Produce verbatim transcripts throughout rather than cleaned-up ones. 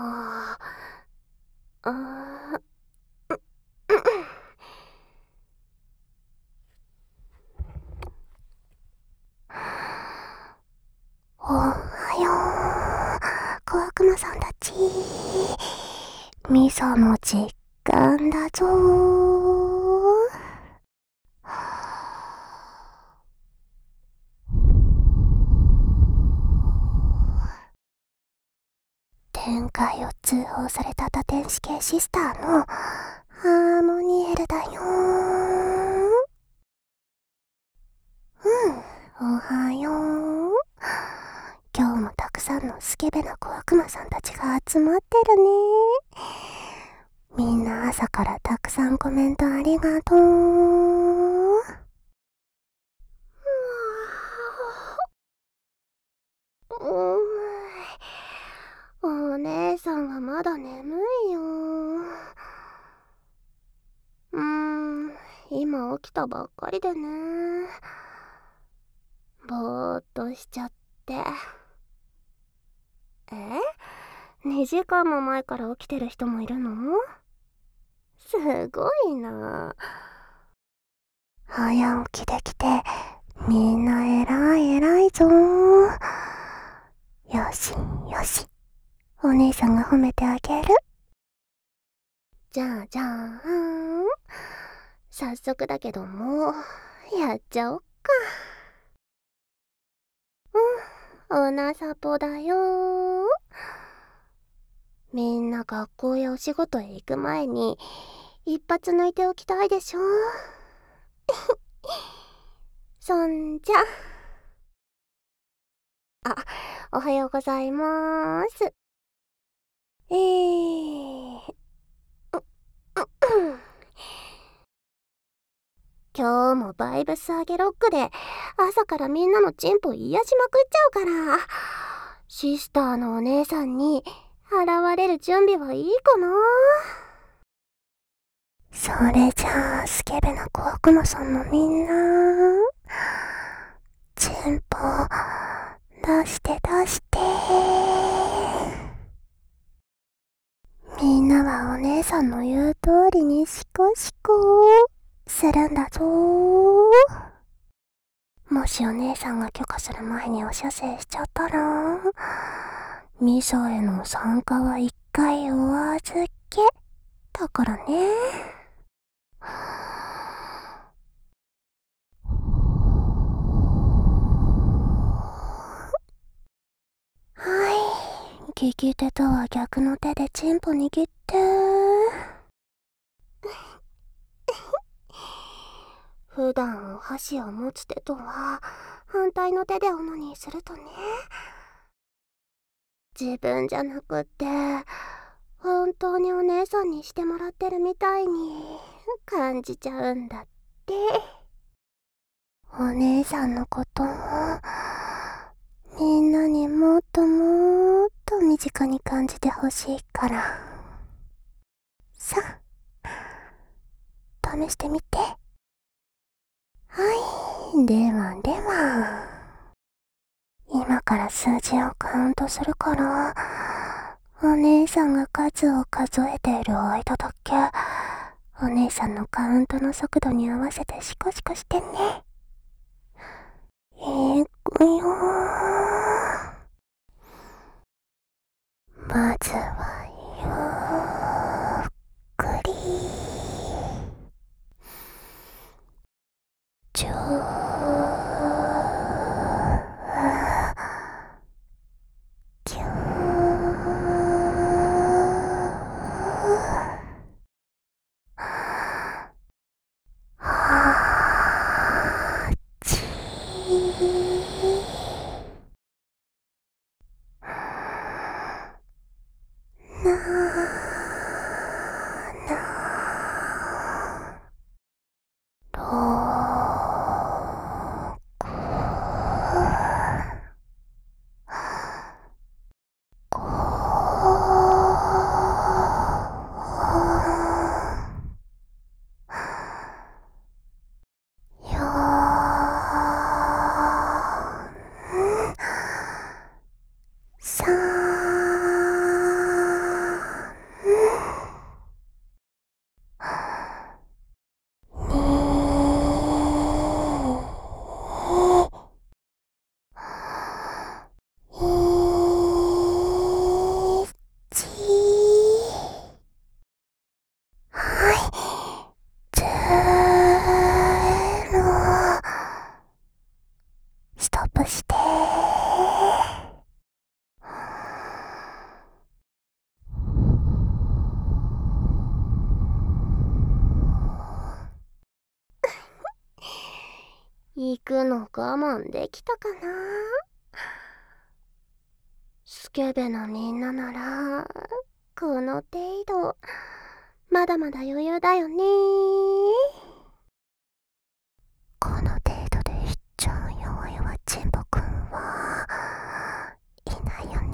ああ、ああ、おはよう、小悪魔さんたち。ミサの実感だぞー。天界を通報された多天使系シスターのハーモニエルだよー。うん、おはよう。今日もたくさんのスケベな小悪魔さんたちが集まってるね。みんな朝からたくさんコメントありがとう。うーん、お姉さんはまだ眠いよ。うーん、今起きたばっかりでね。ぼーっとしちゃって。え ?に 時間も前から起きてる人もいるの？すごいな。早起きできて、みんな偉い偉いぞー。よしよし、お姉さんが褒めてあげる。じゃあじゃあ、早速だけども、やっちゃおっか。うん、おなさぽだよー。みんな学校やお仕事へ行く前に、一発抜いておきたいでしょ。そんじゃ。あ、おはようございまーす。えー、今日もバイブス上げロックで朝からみんなのチンポ癒しまくっちゃうから、シスターのお姉さんに現れる準備はいいかな。それじゃあスケベな小悪魔さんのみんな、チンポ出して出して。みんなはお姉さんの言う通りにシコシコするんだぞー。もしお姉さんが許可する前にお射精しちゃったら、ミサへの参加は一回お預けだからね。はい、利き手とは逆の手でチンポ握って。普段お箸を持つ手とは反対の手でオナニーするとね、自分じゃなくって本当にお姉さんにしてもらってるみたいに感じちゃうんだって。お姉さんのことをみんなにもっともっと身近に感じてほしいから。さあ、試してみて。はい、ではでは、今から数字をカウントするから、お姉さんが数を数えている間だけ、お姉さんのカウントの速度に合わせてシコシコしてね。いくよー。まずはゆっくりじゅうきゅうはち行くの我慢できたかな。スケベなみんなならこの程度まだまだ余裕だよね。この程度でいっちゃう弱々ちんぽくんはいないよね。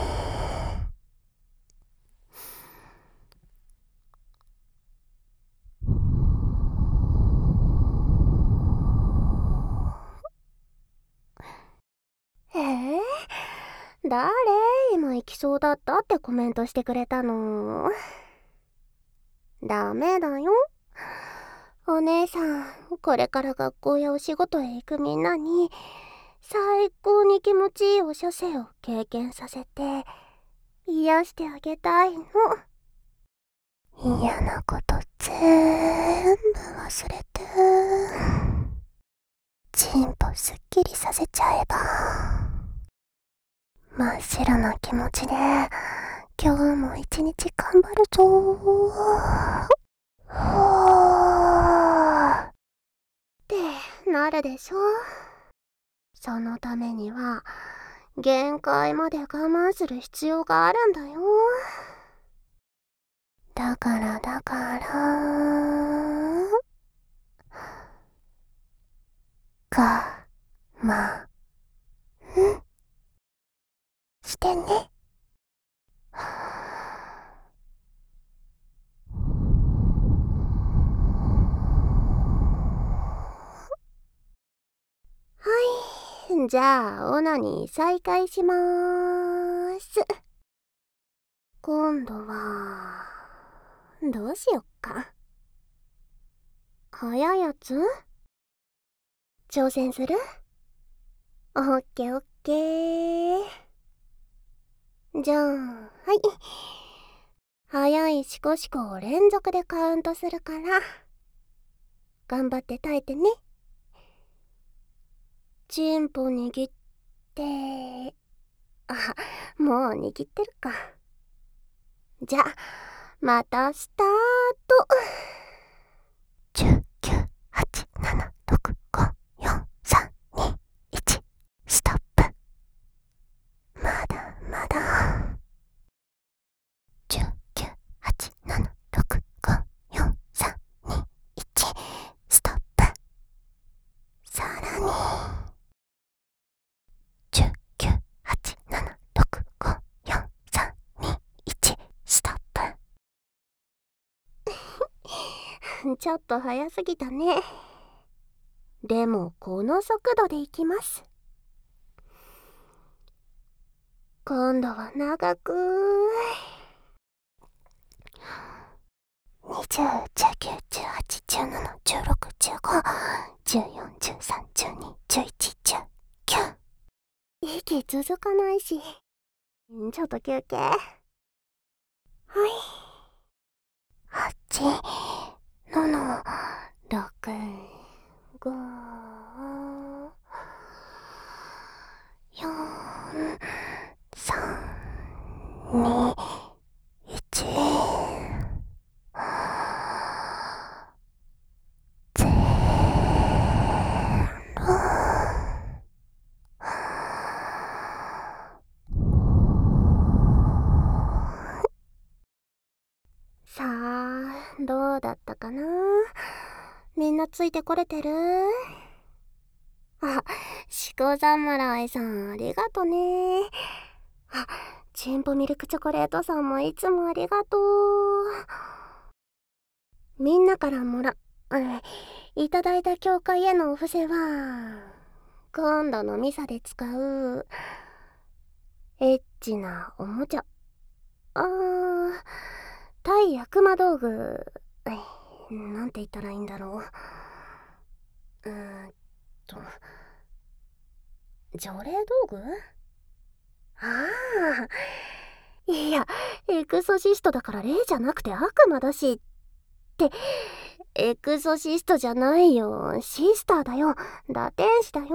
えー、誰今行きそうだったってコメントしてくれたの。ダメだよ。お姉さん、これから学校やお仕事へ行くみんなに最高に気持ちいいお射精を経験させて癒してあげたいの。嫌なこと全部忘れてチンポすっきりさせちゃえば真っ白な気持ちで今日も一日頑張るぞーってなるでしょ。そのためには限界まで我慢する必要があるんだよ。だからだから我慢してね。はい、じゃあオナニー再開しまーす。今度はどうしよっか。早いやつ挑戦する？オッケーオッケー。じゃあはい、早いシコシコを連続でカウントするから頑張って耐えてね。チンポ握って、あ、もう握ってるか。じゃあまたスタート。じゅう、きゅう、はち、なな、ろく、ご、よん、さん、に、いち、ストップ。まだまだ。じゅう、きゅう、はち、なな、ろく、ご、よん、さん、に、いち、ストップ。さらにじゅう、きゅう、はち、なな、ろく、ご、よん、さん、に、いち、ストップ。ちょっと早すぎたね。でもこの速度でいきます。今度は長くにじゅう、じゅうきゅう、じゅうはち、じゅうなな、じゅうろく、じゅうご、じゅうよん、じゅうさん、じゅうに、じゅういち、じゅうきゅう。息続かないしちょっと休憩。はい、はち、なな、ろく、ご、よん、さん、に、いち、ゼロ。さあ、どうだったかな。みんなついてこれてる？あ、シコ侍さんありがとね。あ、チンポミルクチョコレートさんもいつもありがとう。みんなからもら、うん、いただいた教会へのお布施は今度のミサで使うエッチなおもちゃ、あー、対悪魔道具、なんて言ったらいいんだろう。うーんと除霊道具？ああ、いや、エクソシストだから霊じゃなくて悪魔だしって、エクソシストじゃないよ、シスターだよ、堕天使だよ。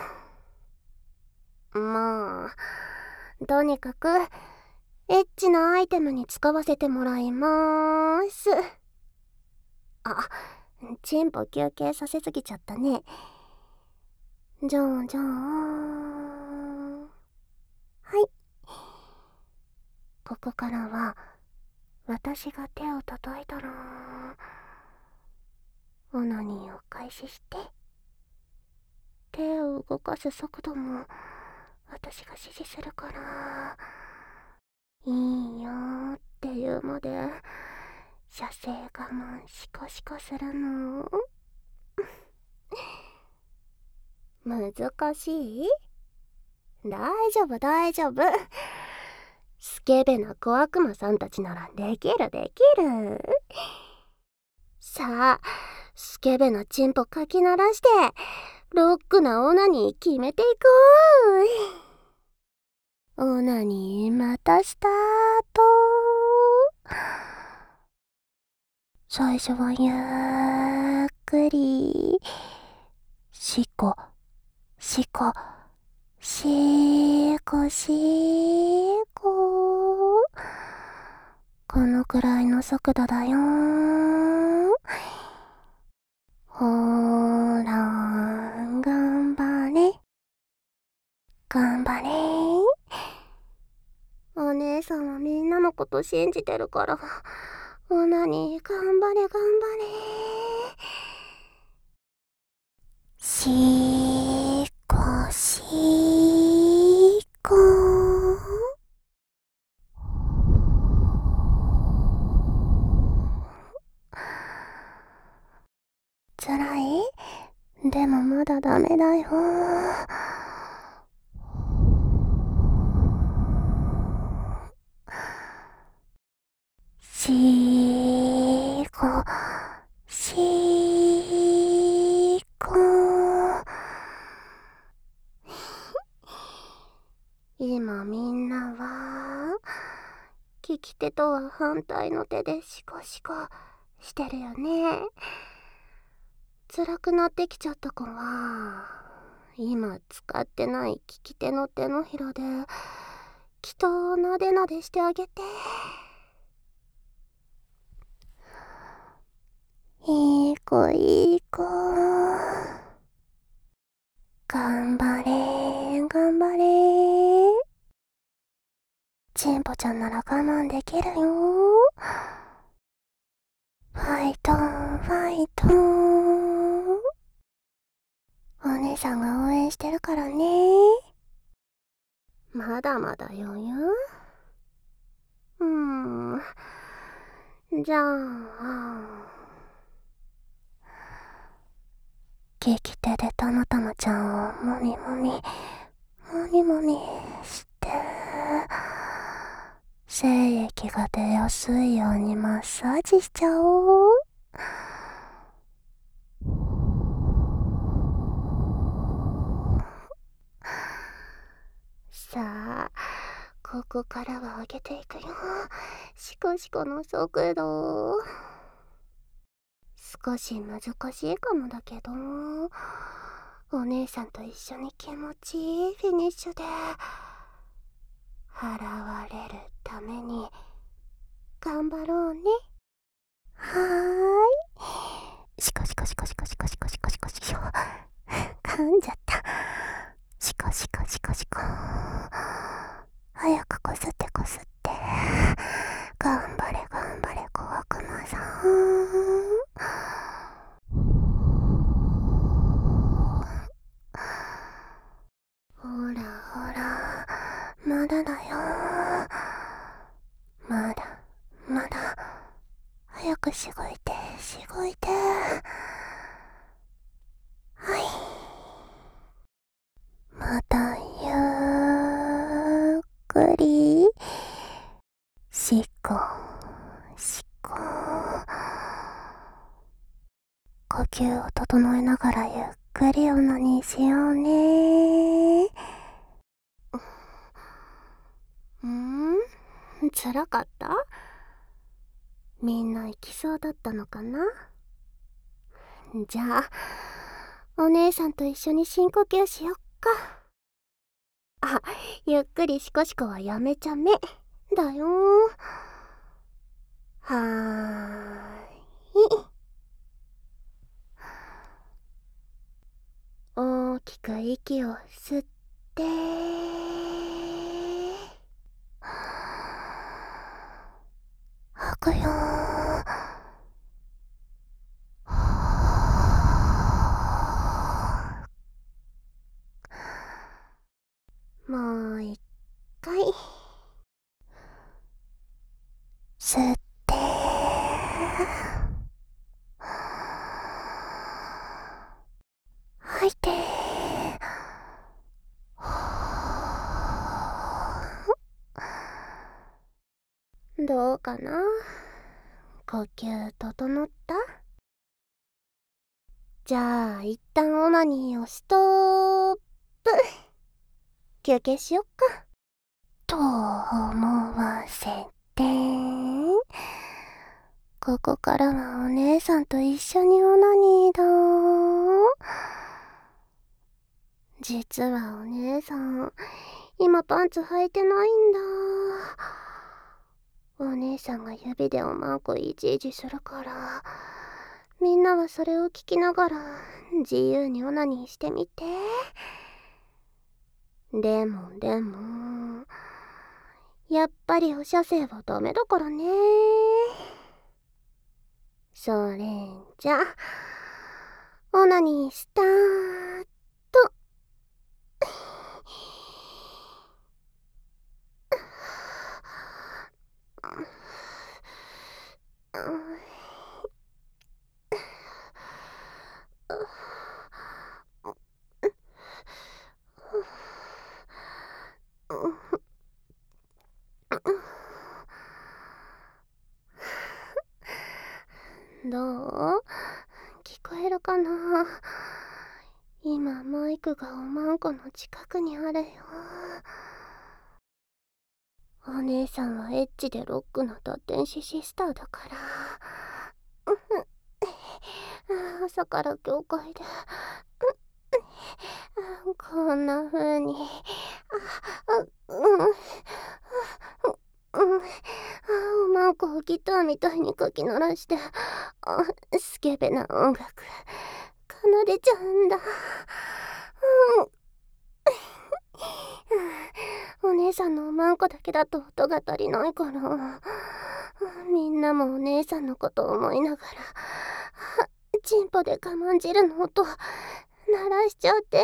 まあとにかくエッチなアイテムに使わせてもらいまーす。あ、チンポ休憩させすぎちゃったね。 じゃあじゃあ、はい。ここからは私が手を叩いたらオナニーを開始して、手を動かす速度も私が指示するから、いいよーって言うまで射精我慢シコシコするの。難しい？大丈夫大丈夫。スケベな小悪魔さんたちならできるできる。さあ、スケベなチンポかき鳴らしてロックなオナニー決めていこう。オナニーまたスタート。最初はゆっくりしこしこしこしこ、このくらいの速度だよ。ほーらー、頑張れ頑張れ。お姉さんはみんなのこと信じてるから、オナニー頑張れ頑張れ。しーこしーこ、つらい？でもまだダメだよ。しーこしーこ。今みんなは利き手とは反対の手でシコシコしてるよね。辛くなってきちゃった子は今使ってない利き手の手のひらできっとなでなでしてあげて。いい子いい子、頑張れ頑張れ。チンポちゃんなら我慢できるよ。ファイトファイト、お姉さんが応援してるからね。まだまだ余裕？うーん、じゃあ利き手でたまたまちゃんをもみもみもみもみして精液が出やすいようにマッサージしちゃおう。さあ、ここからは上げていくよ。シコシコの速度少し難しいかもだけど、お姉さんと一緒に気持ちいいフィニッシュで払われるために頑張ろうね。はーい。シコシコシコシコシコシコシコシコシコ、噛んじゃった。シコシコシコシコ、早くこすってこすって、頑張れ頑張れ小悪魔さん。ほらほら、まだだよ。まだまだ、早くしごいてしごいて。はい、またゆっくりしこしこ、呼吸を整えながらゆっくりオナニーしようね。んー、辛かった？みんな行きそうだったのかな？じゃあお姉さんと一緒に深呼吸しよっか。あ、ゆっくりシコシコはやめちゃめだよ。はーい。大きく息を吸って吐くよー。もう一回吸って吐いてどうかな？呼吸整った？じゃあ一旦オナニーをストップ。休憩しよっか。と思わせて、ここからはお姉さんと一緒にオナニーだ。実はお姉さん、今パンツ履いてないんだ。お姉さんが指でおまんこいじいじするから、みんなはそれを聞きながら自由にオナニーしてみて。でもでも、やっぱりお射精はダメだからね。それじゃ、オナニースタート。どう？聞こえるかな？今マイクがおまんこの近くにあるよ。お姉さんはエッチでロックなダテンシシスターだから。朝から教会でこんな風におまんこをギターみたいにかき鳴らしてスケベな音楽奏でちゃうんだ。お姉さんのおまんこだけだと音が足りないから、みんなもお姉さんのことを思いながらチンポで我慢汁の音鳴らしちゃってよ。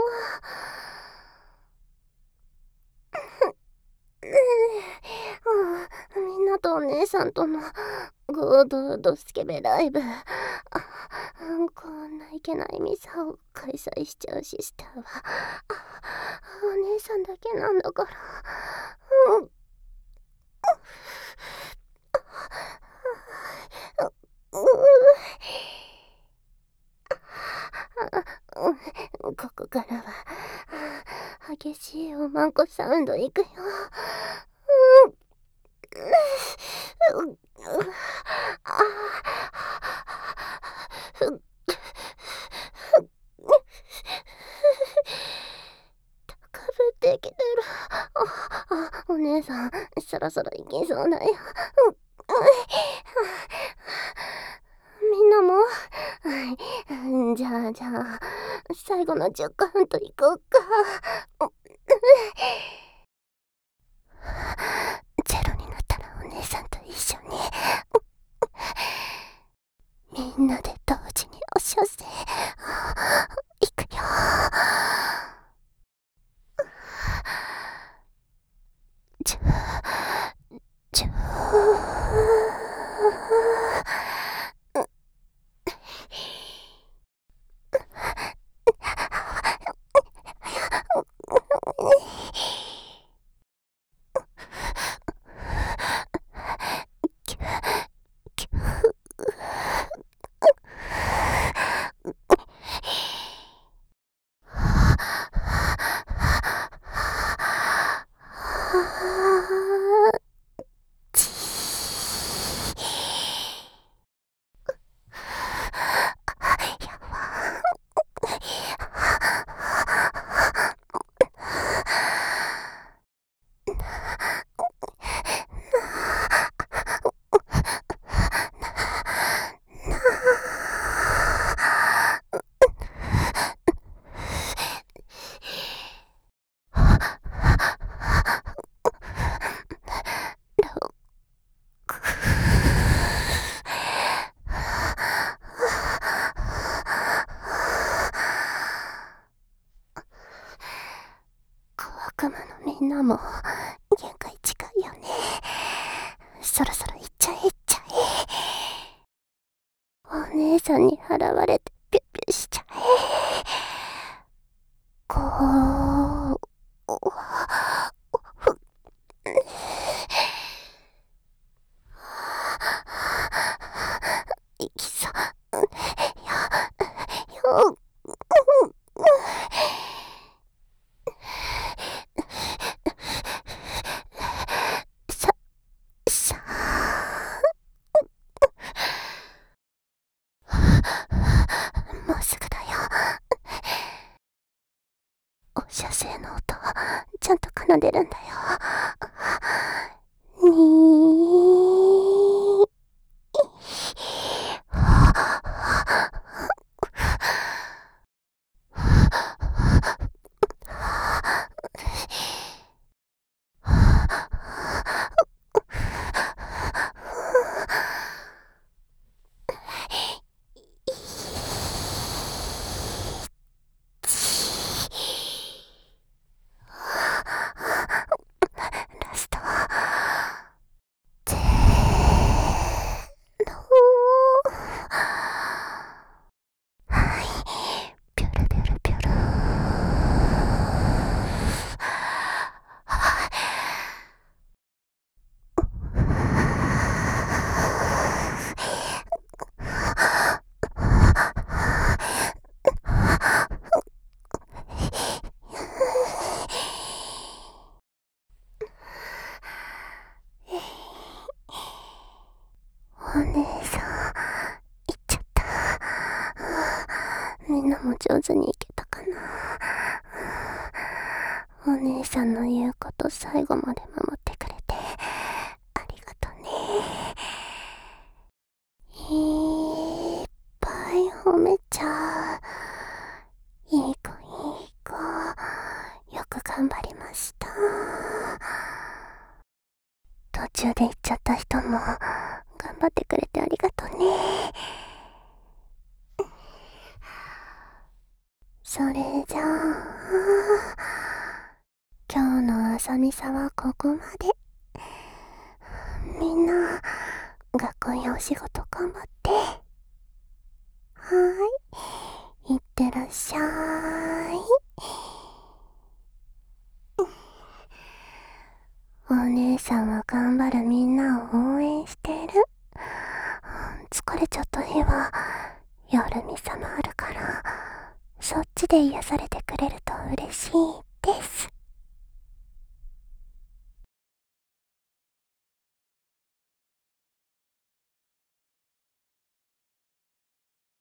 みんなとお姉さんとの合同ドスケベライブ、こんないけないミサを開催しちゃうシスターはお姉さんだけなんだから。うんここからは激しいおまんこサウンドいくよ。高ぶってきてる。あ、お姉さんそろそろ行けそうだよ。みんなも？はい、じゃあじゃあ最後のじゅっカウントいこうか。ゼロになったらお姉さんと一緒にみんなで同時にお射精いくよ。じゅじゅんなも限界近いよね。そろそろ行っちゃえ行っちゃえ。お姉さんに払われてピュッピュしちゃえ。こういきそう。よよささもうすぐだよ。お射精の音ちゃんと奏でるんだよ。にーラストゼロ。はいピョルピョルピョル。お姉さん行っちゃった。みんなも上手にいけたかな。お姉さんの言うこと最後まで守ってくれてありがとね。いっぱい褒めちゃう。いい子いい子、よく頑張りました。途中で行っちゃった人も頑張ってくれてありがとね。それじゃあ今日の朝ミサはここまで。みんな学校やお仕事頑張って。はーい、いってらっしゃい。お姉さんは頑張るみんなを応援してる。疲れちゃった日は夜ミサもあるから、そっちで癒されてくれると嬉しいです。